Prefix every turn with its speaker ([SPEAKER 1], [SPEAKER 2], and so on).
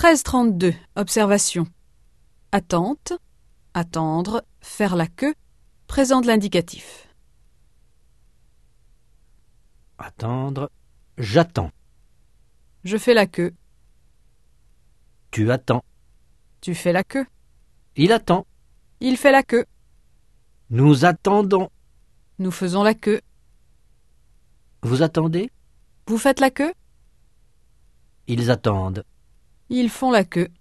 [SPEAKER 1] 1332. Observation. Attente, attendre, faire la queue, présent de l'indicatif.
[SPEAKER 2] Attendre. J'attends.
[SPEAKER 1] Je fais la queue.
[SPEAKER 2] Tu attends.
[SPEAKER 1] Tu fais la queue.
[SPEAKER 2] Il attend.
[SPEAKER 1] Il fait la queue.
[SPEAKER 2] Nous attendons.
[SPEAKER 1] Nous faisons la queue.
[SPEAKER 2] Vous attendez?
[SPEAKER 1] Vous faites la queue.
[SPEAKER 2] Ils attendent.
[SPEAKER 1] Ils font la queue.